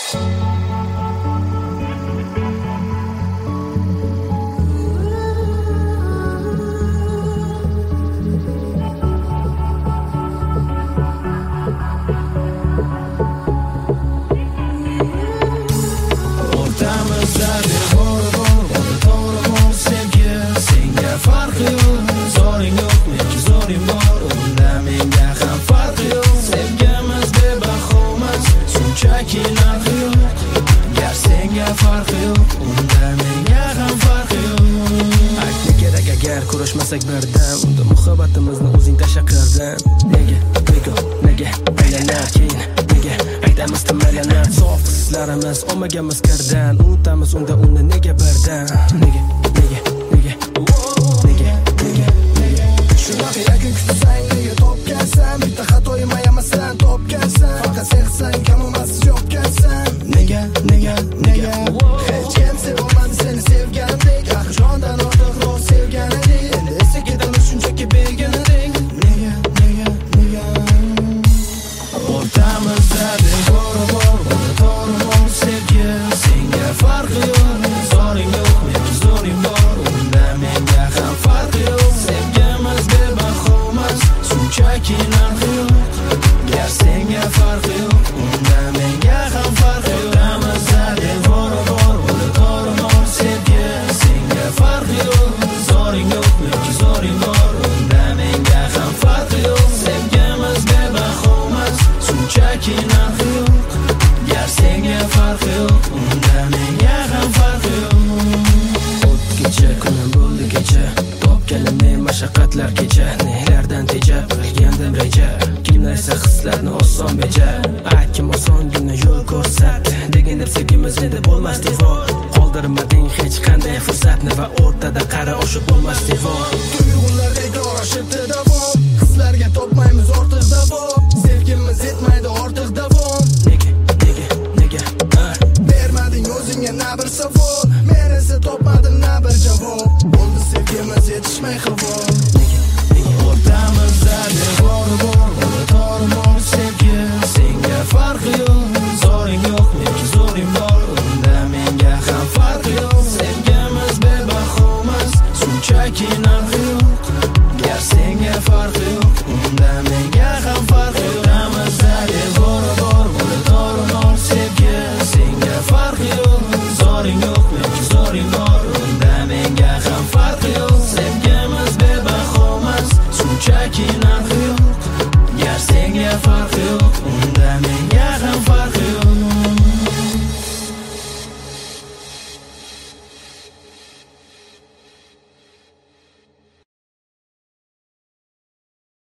Kurashmasak birdan, unda muhabbatimizni o'zing tasha qirdan. Nega aylanar keyin, nega aytamiz timaylanar. Sof hislarimiz olmaganmiz kirdan, unutamiz unda uni nega birdan. Nega shunaqa yakun kutsang, nega topgansan? Bitta xatoyim ayamasan, topgansan. Faqat sevsang, kamomassiz yopgansan. Nega hech kim sevmadi seni sevganimdek. Axir jondan ortiqroq sevganidek. Endi esa ketamiz shunchaki berganidek. Nega o'rtamizda begona bor, to'g'ri bor sevgi. Senga farqi yo'q, zoring yo'q, men zoring bor. Unda menga ham farqi yo'q. Sevgimiz bebahomas, shunchaki narxi yo'q. Gar senga farqi yo'q, unda menga ham farqi yo'q. O'rtamizda begona bor, to'g'ri bor sevgi. Senga farqi yo'q, zoring yo'q, men zoring bor. Unda menga ham farqi yo'q. Sevgimiz bebahomas, shunchaki narxi yo'q. Gar senga farqi yo'q, unda menga ham farqi yo'q. O'tkecha kunim bo'ldi kecha, topganimni mashaqqatlar kecha. Nelardan tejab qilgandim reja, kimlar esa hislarni oson beja. Aytkim osongina yo'l ko'rsatdi, degan deb sevgimiz edi bo'lmas devor. Qoldirmading hech qanday fursatni va o'rtada qara o'sha bo'lmas devor. Tuyg'ular e'tibor oshibdi